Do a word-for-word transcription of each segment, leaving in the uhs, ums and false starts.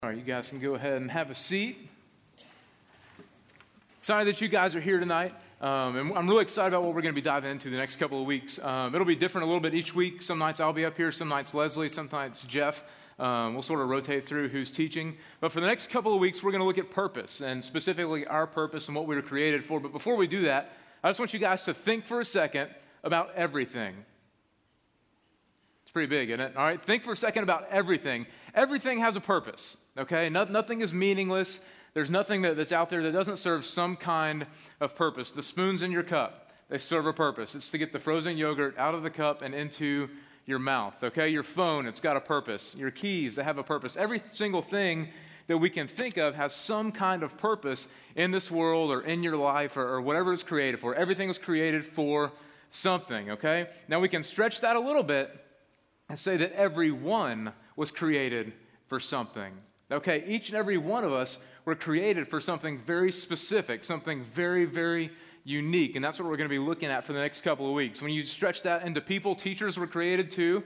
All right, you guys can go ahead and have a seat. Excited that you guys are here tonight. Um, and I'm really excited about what we're going to be diving into the next couple of weeks. Um, it'll be different a little bit each week. Some nights I'll be up here, some nights Leslie, some nights Jeff. Um, we'll sort of rotate through who's teaching. But for the next couple of weeks, we're going to look at purpose, and specifically our purpose and what we were created for. But before we do that, I just want you guys to think for a second about everything. It's pretty big, isn't it? All right, think for a second about everything. Everything has a purpose, okay? No, nothing is meaningless. There's nothing that, that's out there that doesn't serve some kind of purpose. The spoons in your cup, they serve a purpose. It's to get the frozen yogurt out of the cup and into your mouth, okay? Your phone, it's got a purpose. Your keys, they have a purpose. Every single thing that we can think of has some kind of purpose in this world or in your life or, or whatever it's created for. Everything was created for something, okay? Now we can stretch that a little bit and say that everyone was created for something. Okay, each and every one of us were created for something very specific, something very, very unique, and that's what we're going to be looking at for the next couple of weeks. When you stretch that into people, teachers were created to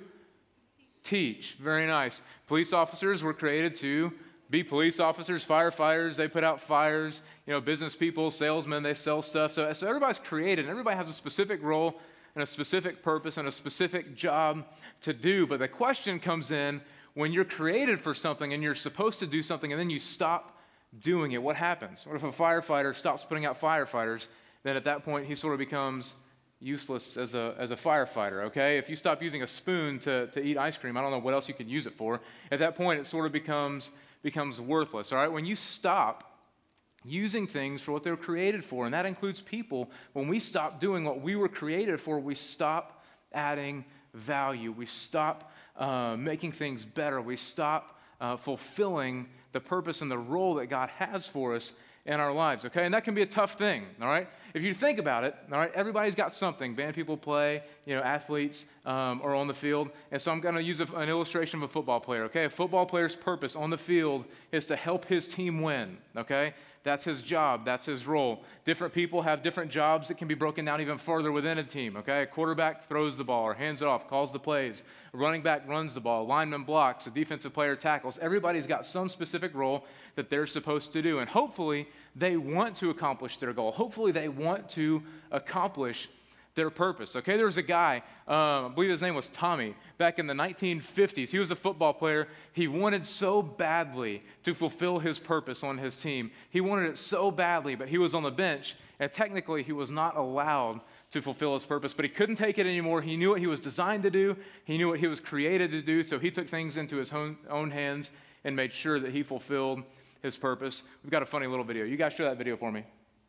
teach. Very nice. Police officers were created to be police officers. Firefighters, they put out fires. You know, business people, salesmen, they sell stuff. So, so everybody's created, and everybody has a specific role and a specific purpose and a specific job to do. But the question comes in, when you're created for something and you're supposed to do something and then you stop doing it, what happens? What if a firefighter stops putting out firefighters? Then at that point, he sort of becomes useless as a, as a firefighter, okay? If you stop using a spoon to, to eat ice cream, I don't know what else you could use it for. At that point, it sort of becomes, becomes worthless, all right? When you stop using things for what they were created for, and that includes people, when we stop doing what we were created for, we stop adding value. We stop uh, making things better. We stop uh, fulfilling the purpose and the role that God has for us in our lives, okay? And that can be a tough thing, all right? If you think about it, all right, everybody's got something. Band people play, you know, athletes um, are on the field. And so I'm going to use a, an illustration of a football player, okay? A football player's purpose on the field is to help his team win, okay? That's his job. That's his role. Different people have different jobs that can be broken down even further within a team, okay? A quarterback throws the ball or hands it off, calls the plays. A running back runs the ball. A lineman blocks. A defensive player tackles. Everybody's got some specific role that they're supposed to do. And hopefully they want to accomplish their goal. Hopefully they want to accomplish their purpose, okay? There was a guy, uh, I believe his name was Tommy, back in the nineteen fifties. He was a football player. He wanted so badly to fulfill his purpose on his team. He wanted it so badly, but he was on the bench, and technically he was not allowed to fulfill his purpose, but he couldn't take it anymore. He knew what he was designed to do. He knew what he was created to do, so he took things into his own, own hands and made sure that he fulfilled his purpose. We've got a funny little video. You guys show that video for me.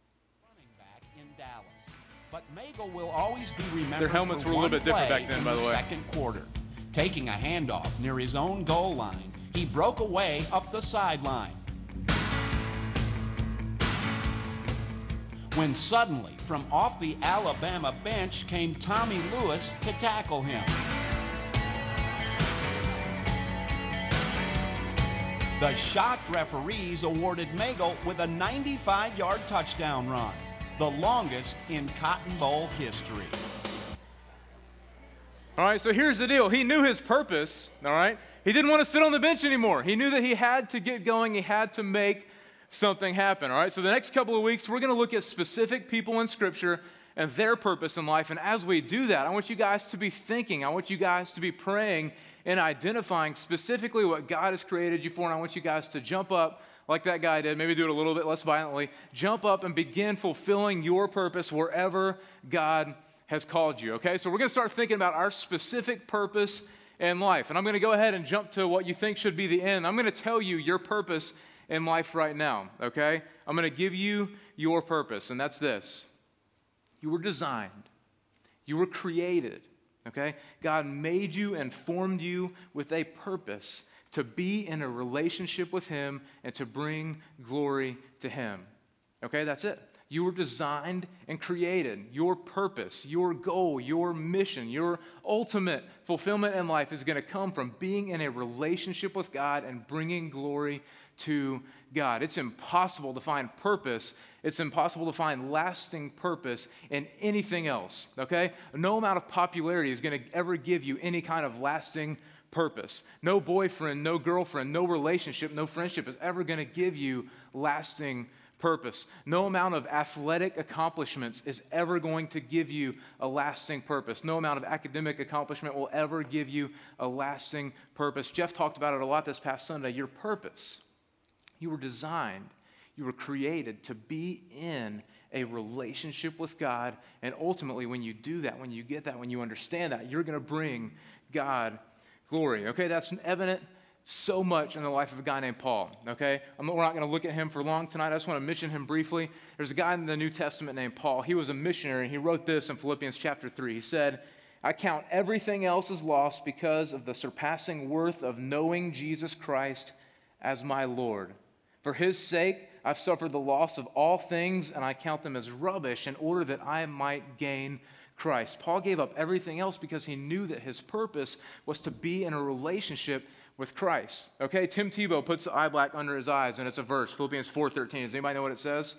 But Magel will always be remembered. Their helmets for were a little one bit different play back then, in by the way. Second quarter, taking a handoff near his own goal line, he broke away up the sideline. When suddenly, from off the Alabama bench came Tommy Lewis to tackle him. The shocked referees awarded Magel with a ninety-five-yard touchdown run, the longest in Cotton Bowl history. All right, so here's the deal. He knew his purpose, all right? He didn't want to sit on the bench anymore. He knew that he had to get going. He had to make something happen, all right? So the next couple of weeks, we're going to look at specific people in Scripture and their purpose in life. And as we do that, I want you guys to be thinking. I want you guys to be praying and identifying specifically what God has created you for. And I want you guys to jump up like that guy did, maybe do it a little bit less violently. Jump up and begin fulfilling your purpose wherever God has called you, okay? So we're going to start thinking about our specific purpose in life. And I'm going to go ahead and jump to what you think should be the end. I'm going to tell you your purpose in life right now, okay? I'm going to give you your purpose, and that's this. You were designed. You were created, okay? God made you and formed you with a purpose to be in a relationship with Him and to bring glory to Him. Okay, that's it. You were designed and created. Your purpose, your goal, your mission, your ultimate fulfillment in life is going to come from being in a relationship with God and bringing glory to God. It's impossible to find purpose. It's impossible to find lasting purpose in anything else, okay? No amount of popularity is going to ever give you any kind of lasting purpose. No boyfriend, no girlfriend, no relationship, no friendship is ever going to give you lasting purpose. No amount of athletic accomplishments is ever going to give you a lasting purpose. No amount of academic accomplishment will ever give you a lasting purpose. Jeff talked about it a lot this past Sunday. Your purpose, you were designed, you were created to be in a relationship with God, and ultimately when you do that, when you get that, when you understand that, you're going to bring God glory. Okay, that's evident so much in the life of a guy named Paul, okay? I'm, we're not going to look at him for long tonight. I just want to mention him briefly. There's a guy in the New Testament named Paul. He was a missionary, and he wrote this in Philippians chapter three. He said, I count everything else as lost because of the surpassing worth of knowing Jesus Christ as my Lord. For his sake, I've suffered the loss of all things, and I count them as rubbish in order that I might gain Christ. Paul gave up everything else because he knew that his purpose was to be in a relationship with Christ. Okay, Tim Tebow puts the eye black under his eyes, and it's a verse, Philippians four thirteen. Does anybody know what it says?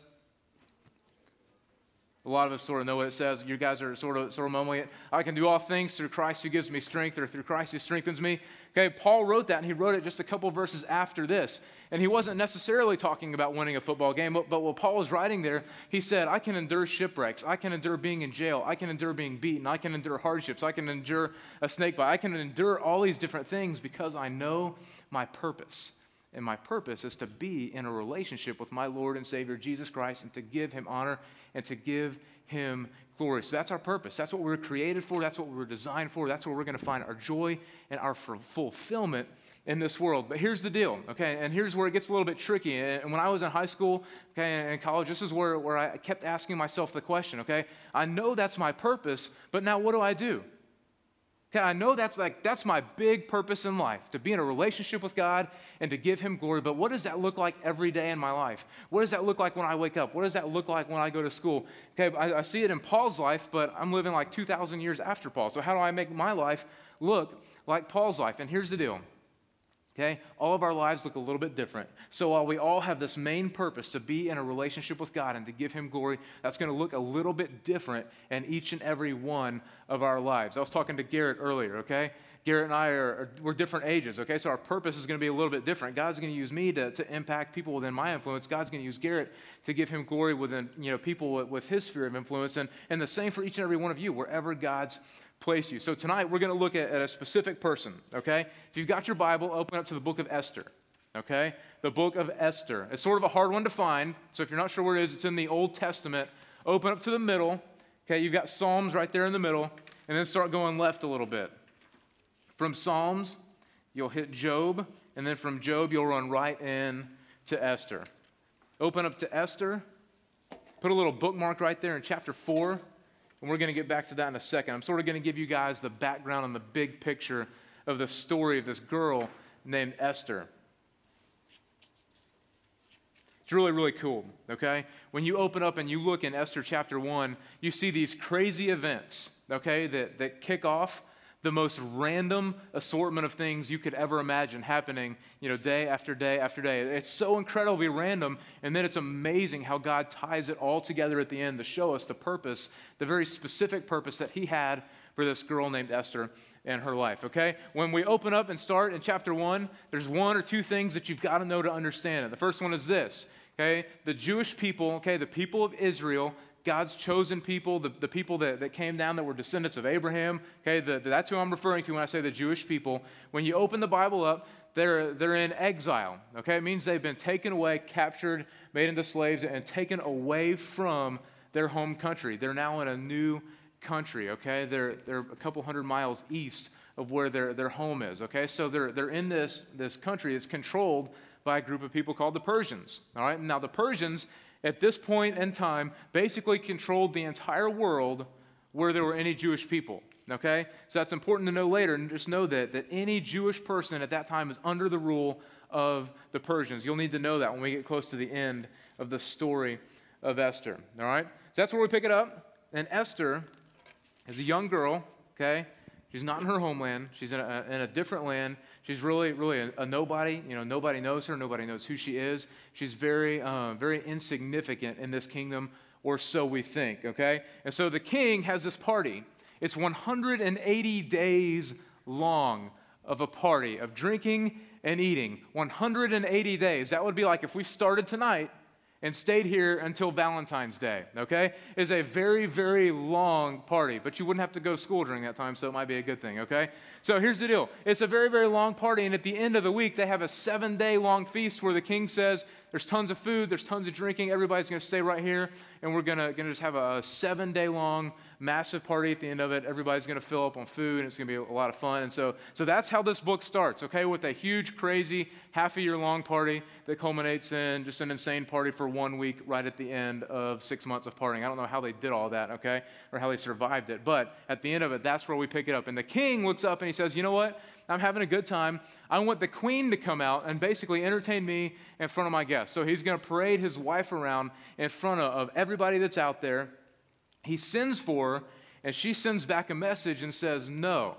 A lot of us sort of know what it says. You guys are sort of sort of mumbling it. I can do all things through Christ who gives me strength, or through Christ who strengthens me. Okay, Paul wrote that, and he wrote it just a couple verses after this. And he wasn't necessarily talking about winning a football game, but, but while Paul was writing there, he said, I can endure shipwrecks. I can endure being in jail. I can endure being beaten. I can endure hardships. I can endure a snake bite. I can endure all these different things because I know my purpose. And my purpose is to be in a relationship with my Lord and Savior, Jesus Christ, and to give him honor and to give him glory. So that's our purpose. That's what we were created for. That's what we were designed for. That's where we're going to find our joy and our fulfillment in this world. But here's the deal, okay, and here's where it gets a little bit tricky. And when I was in high school, okay, and college, this is where, where I kept asking myself the question, okay, I know that's my purpose, but now what do I do? Okay, I know that's like, that's my big purpose in life, to be in a relationship with God and to give him glory, but what does that look like every day in my life? What does that look like when I wake up? What does that look like when I go to school? Okay, I, I see it in Paul's life, but I'm living like two thousand years after Paul, so how do I make my life look like Paul's life? And here's the deal. Okay, all of our lives look a little bit different. So while we all have this main purpose to be in a relationship with God and to give him glory, that's going to look a little bit different in each and every one of our lives. I was talking to Garrett earlier, okay? Garrett and I are, are we're different ages, okay? So our purpose is going to be a little bit different. God's going to use me to, to impact people within my influence. God's going to use Garrett to give him glory within, you know, people with, with his sphere of influence. And, and the same for each and every one of you, wherever God's place you. So tonight we're going to look at, at a specific person, okay? If you've got your Bible, open up to the book of Esther, okay? The book of Esther. It's sort of a hard one to find, so if you're not sure where it is, it's in the Old Testament. Open up to the middle, okay? You've got Psalms right there in the middle, and then start going left a little bit. From Psalms, you'll hit Job, and then from Job, you'll run right in to Esther. Open up to Esther, put a little bookmark right there in chapter four, and we're going to get back to that in a second. I'm sort of going to give you guys the background and the big picture of the story of this girl named Esther. It's really, really cool, okay? When you open up and you look in Esther chapter one, you see these crazy events, okay, that, that kick off the most random assortment of things you could ever imagine happening, you know, day after day after day. It's so incredibly random, and then it's amazing how God ties it all together at the end to show us the purpose, the very specific purpose that he had for this girl named Esther and her life, okay? When we open up and start in chapter one, there's one or two things that you've got to know to understand it. The first one is this, okay? The Jewish people, okay, the people of Israel, God's chosen people, the, the people that, that came down that were descendants of Abraham, okay, the, the, that's who I'm referring to when I say the Jewish people. When you open the Bible up, they're, they're in exile, okay? It means they've been taken away, captured, made into slaves, and taken away from their home country. They're now in a new country, okay? They're, they're a couple hundred miles east of where their, their home is, okay? So they're, they're in this, this country that's controlled by a group of people called the Persians, all right? Now, the Persians, at this point in time, basically controlled the entire world where there were any Jewish people, okay? So that's important to know later, and just know that, that any Jewish person at that time is under the rule of the Persians. You'll need to know that when we get close to the end of the story of Esther, all right? So that's where we pick it up, and Esther is a young girl, okay? She's not in her homeland. She's in a, in a different land. She's really, really a, a nobody. You know, nobody knows her. Nobody knows who she is. She's very, uh, very insignificant in this kingdom, or so we think, okay? And so the king has this party. It's one hundred eighty days long of a party, of drinking and eating. one hundred eighty days. That would be like if we started tonight and stayed here until Valentine's Day, okay? It's a very, very long party, but you wouldn't have to go to school during that time, so it might be a good thing, okay? So here's the deal. It's a very, very long party, and at the end of the week, they have a seven-day long feast where the king says, there's tons of food, there's tons of drinking, everybody's going to stay right here, and we're going to going to just have a seven-day long massive party at the end of it. Everybody's going to fill up on food, and it's going to be a lot of fun. And so, so that's how this book starts, okay, with a huge, crazy, half-a-year-long party that culminates in just an insane party for one week right at the end of six months of partying. I don't know how they did all that, okay, or how they survived it, but at the end of it, that's where we pick it up. And the king looks up and he says, you know what? I'm having a good time. I want the queen to come out and basically entertain me in front of my guests. So he's going to parade his wife around in front of, of everybody that's out there. He sends for her, and she sends back a message and says no.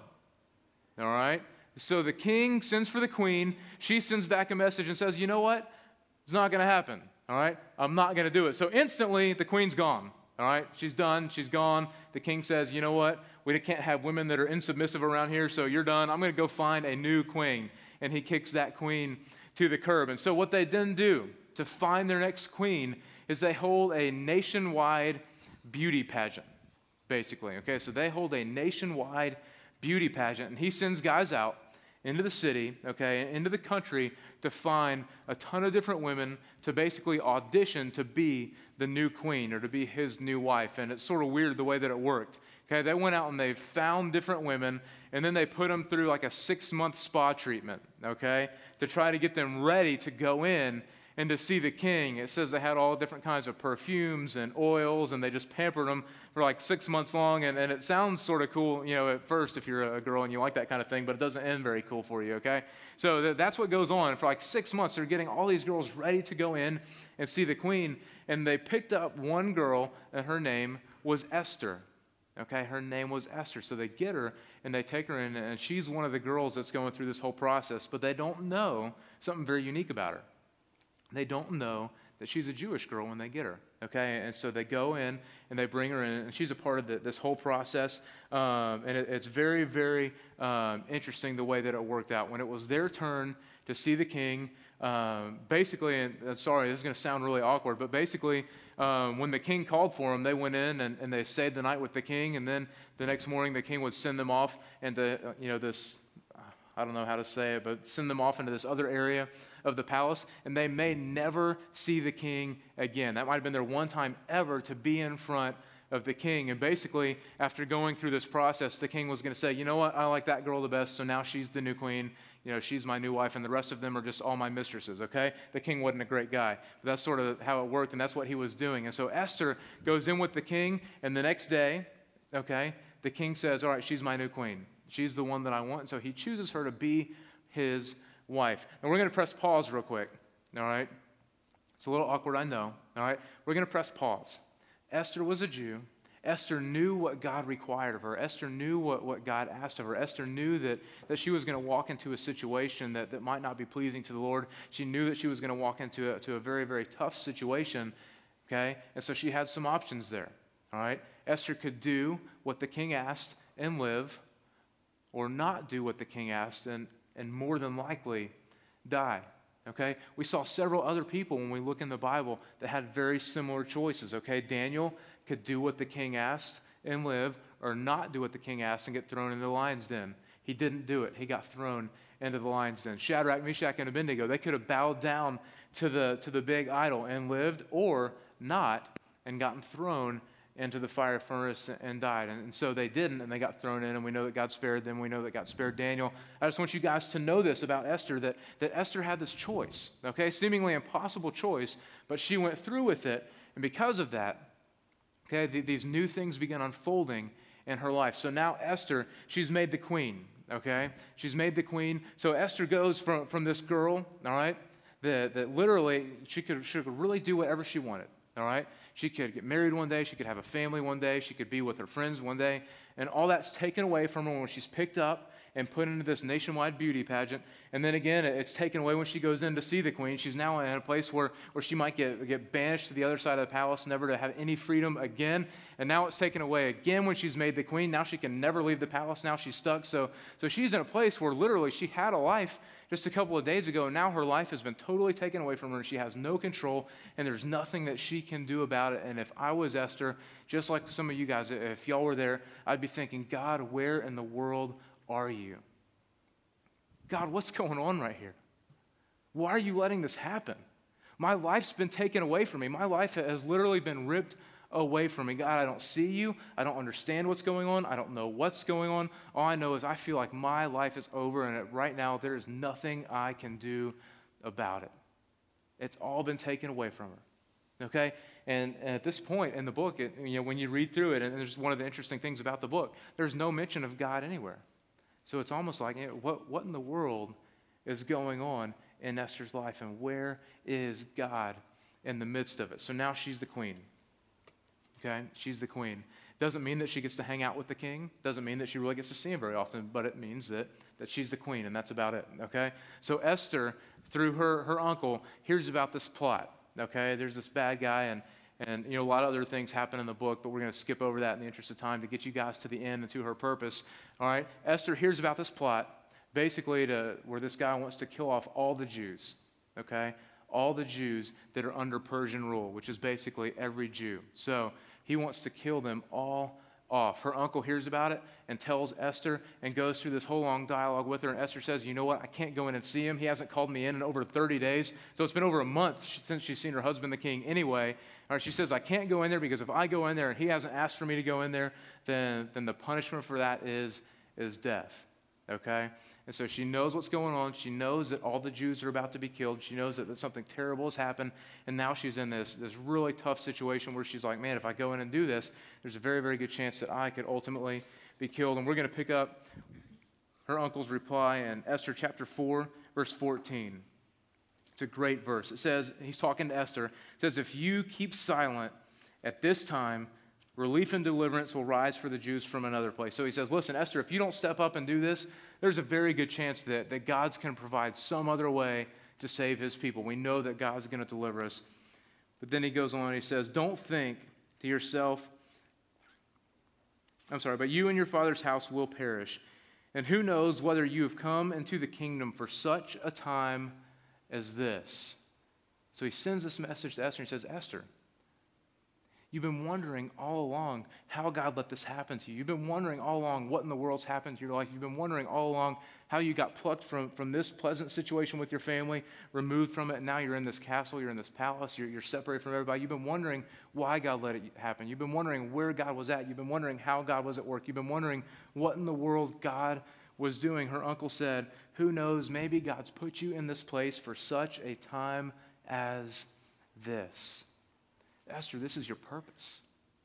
All right? So the king sends for the queen. She sends back a message and says, you know what? It's not going to happen. All right? I'm not going to do it. So instantly, the queen's gone. All right? She's done. She's gone. The king says, you know what? We can't have women that are insubmissive around here, so you're done. I'm going to go find a new queen. And he kicks that queen to the curb. And so what they then do to find their next queen is they hold a nationwide beauty pageant, basically. Okay, so they hold a nationwide beauty pageant, and he sends guys out into the city, okay, into the country to find a ton of different women to basically audition to be the new queen or to be his new wife. And it's sort of weird the way that it worked. Okay, they went out and they found different women, and then they put them through like a six-month spa treatment, okay, to try to get them ready to go in and to see the king. It says they had all different kinds of perfumes and oils, and they just pampered them for like six months long, and, and it sounds sort of cool, you know, at first if you're a girl and you like that kind of thing, but it doesn't end very cool for you, okay? So th- that's what goes on. For like six months, they're getting all these girls ready to go in and see the queen, and they picked up one girl, and her name was Esther. Okay, her name was Esther. So they get her and they take her in, and she's one of the girls that's going through this whole process, but they don't know something very unique about her. They don't know that she's a Jewish girl when they get her. Okay, and so they go in and they bring her in, and she's a part of the, this whole process. Um, and it, it's very, very um, interesting the way that it worked out. When it was their turn to see the king, um, basically, and uh, sorry, this is going to sound really awkward, but basically, Um, when the king called for them, they went in and, and they stayed the night with the king, and then the next morning the king would send them off into, uh, you know, this, I don't know how to say it, but send them off into this other area of the palace, and they may never see the king again. That might have been their one time ever to be in front of the king. And basically, after going through this process, the king was going to say, you know what, I like that girl the best, so now she's the new queen. You know, she's my new wife, and the rest of them are just all my mistresses, okay? The king wasn't a great guy. But that's sort of how it worked, and that's what he was doing. And so Esther goes in with the king, and the next day, okay, the king says, all right, she's my new queen. She's the one that I want. And so he chooses her to be his wife. And we're going to press pause real quick, all right? It's a little awkward, I know, all right? We're going to press pause. Esther was a Jew. Esther knew what God required of her. Esther knew what, what God asked of her. Esther knew that, that she was going to walk into a situation that, that might not be pleasing to the Lord. She knew that she was going to walk into a, to a very, very tough situation, okay? And so she had some options there, all right? Esther could do what the king asked and live, or not do what the king asked and, and more than likely die. Okay, we saw several other people when we look in the Bible that had very similar choices. Okay, Daniel could do what the king asked and live, or not do what the king asked and get thrown into the lion's den. He didn't do it. He got thrown into the lion's den. Shadrach, Meshach, and Abednego, they could have bowed down to the to the big idol and lived, or not, and gotten thrown into the fire furnace and died. And, and so they didn't, and they got thrown in, and we know that God spared them. We know that God spared Daniel. I just want you guys to know this about Esther, that, that Esther had this choice, okay? Seemingly impossible choice, but she went through with it, and because of that, okay, th- these new things began unfolding in her life. So now Esther, she's made the queen, okay? She's made the queen. So Esther goes from, from this girl, all right, that, that literally she could, she could really do whatever she wanted, all right? She could get married one day. She could have a family one day. She could be with her friends one day. And all that's taken away from her when she's picked up and put into this nationwide beauty pageant. And then again, it's taken away when she goes in to see the queen. She's now in a place where, where she might get, get banished to the other side of the palace, never to have any freedom again. And now it's taken away again when she's made the queen. Now she can never leave the palace. Now she's stuck. So, so she's in a place where literally she had a life just a couple of days ago, and now her life has been totally taken away from her. She has no control, and there's nothing that she can do about it. And if I was Esther, just like some of you guys, if y'all were there, I'd be thinking, God, where in the world are you? God, what's going on right here? Why are you letting this happen? My life's been taken away from me. My life has literally been ripped away from me. God, I don't see you. I don't understand what's going on. I don't know what's going on. All I know is I feel like my life is over, and right now there is nothing I can do about it. It's all been taken away from her. Okay? And, and at this point in the book, it, you know, when you read through it, and there's one of the interesting things about the book, there's no mention of God anywhere. So it's almost like, you know, what, what in the world is going on in Esther's life, and where is God in the midst of it? So now she's the queen. Okay, she's the queen. Doesn't mean that she gets to hang out with the king. Doesn't mean that she really gets to see him very often, but it means that, that she's the queen, and that's about it, okay? So Esther, through her, her uncle, hears about this plot, okay? There's this bad guy, and, and you know, a lot of other things happen in the book, but we're going to skip over that in the interest of time to get you guys to the end and to her purpose, all right? Esther hears about this plot, basically to where this guy wants to kill off all the Jews, okay? All the Jews that are under Persian rule, which is basically every Jew. So he wants to kill them all off. Her uncle hears about it and tells Esther and goes through this whole long dialogue with her. And Esther says, you know what? I can't go in and see him. He hasn't called me in in over thirty days. So it's been over a month since she's seen her husband, the king, anyway. Or she says, I can't go in there because if I go in there and he hasn't asked for me to go in there, then, then the punishment for that is, is death. Okay? And so she knows what's going on. She knows that all the Jews are about to be killed. She knows that, that something terrible has happened. And now she's in this, this really tough situation where she's like, man, if I go in and do this, there's a very, very good chance that I could ultimately be killed. And we're going to pick up her uncle's reply in Esther chapter four, verse fourteen. It's a great verse. It says, he's talking to Esther. It says, if you keep silent at this time, relief and deliverance will rise for the Jews from another place. So he says, listen, Esther, if you don't step up and do this, there's a very good chance that, that God's going to provide some other way to save his people. We know that God's going to deliver us. But then he goes on and he says, don't think to yourself, I'm sorry, but you and your father's house will perish. And who knows whether you have come into the kingdom for such a time as this. So he sends this message to Esther and he says, Esther, you've been wondering all along how God let this happen to you. You've been wondering all along what in the world's happened to your life. You've been wondering all along how you got plucked from, from this pleasant situation with your family, removed from it, and now you're in this castle, you're in this palace, you're, you're separated from everybody. You've been wondering why God let it happen. You've been wondering where God was at. You've been wondering how God was at work. You've been wondering what in the world God was doing. Her uncle said, who knows, maybe God's put you in this place for such a time as this. Esther, this is your purpose.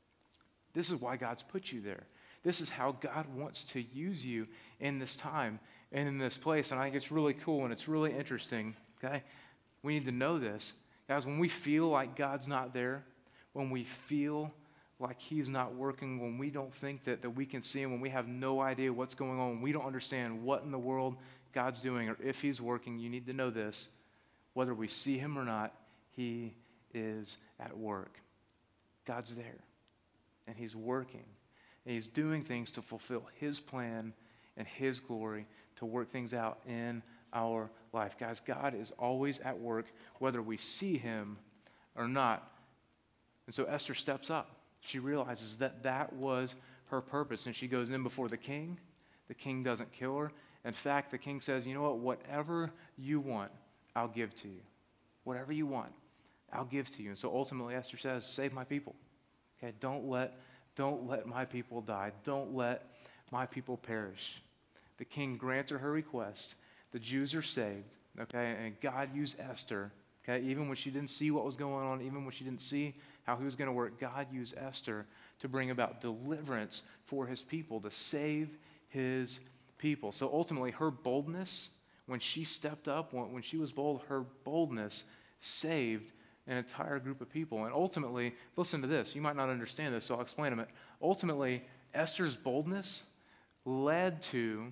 This is why God's put you there. This is how God wants to use you in this time and in this place. And I think it's really cool and it's really interesting, okay? We need to know this. Guys, when we feel like God's not there, when we feel like he's not working, when we don't think that, that we can see him, when we have no idea what's going on, when we don't understand what in the world God's doing or if he's working, you need to know this. Whether we see him or not, he is at work. God's there, and he's working, and he's doing things to fulfill his plan and his glory to work things out in our life. Guys, God is always at work, whether we see him or not. And so Esther steps up. She realizes that that was her purpose, and she goes in before the king. The king doesn't kill her. In fact, the king says, you know what, whatever you want, I'll give to you. Whatever you want, I'll give to you. And so ultimately Esther says, save my people. Okay, don't let, don't let my people die. Don't let my people perish. The king grants her her request. The Jews are saved. Okay, and God used Esther. Okay, even when she didn't see what was going on, even when she didn't see how he was going to work, God used Esther to bring about deliverance for his people, to save his people. So ultimately her boldness, when she stepped up, when, when she was bold, her boldness saved an entire group of people. And ultimately, listen to this. You might not understand this, so I'll explain a minute. Ultimately, Esther's boldness led to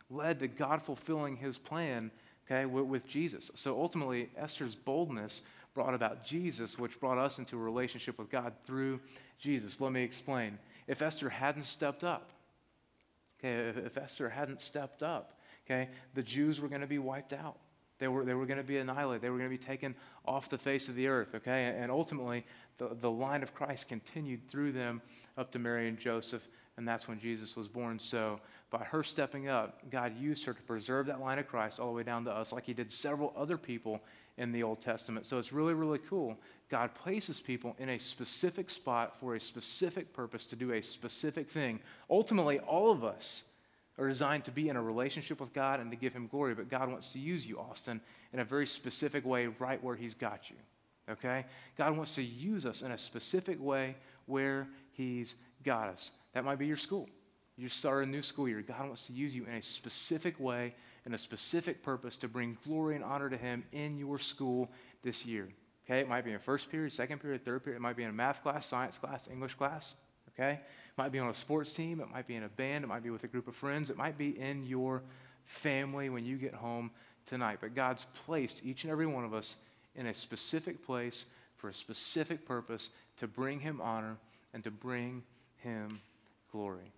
led to God fulfilling his plan, okay, with, with Jesus. So ultimately, Esther's boldness brought about Jesus, which brought us into a relationship with God through Jesus. Let me explain. If Esther hadn't stepped up, okay, if, if Esther hadn't stepped up, okay, the Jews were going to be wiped out. They were, they were going to be annihilated. They were going to be taken off the face of the earth, okay? And, and ultimately, the, the line of Christ continued through them up to Mary and Joseph, and that's when Jesus was born. So by her stepping up, God used her to preserve that line of Christ all the way down to us, like he did several other people in the Old Testament. So it's really, really cool. God places people in a specific spot for a specific purpose to do a specific thing. Ultimately, all of us are designed to be in a relationship with God and to give him glory, but God wants to use you, Austin, in a very specific way right where he's got you, okay? God wants to use us in a specific way where he's got us. That might be your school. You just started a new school year. God wants to use you in a specific way, in a specific purpose to bring glory and honor to him in your school this year, okay? It might be in first period, second period, third period. It might be in a math class, science class, English class, okay? It might be on a sports team. It might be in a band. It might be with a group of friends. It might be in your family when you get home tonight. But God's placed each and every one of us in a specific place for a specific purpose to bring him honor and to bring him glory.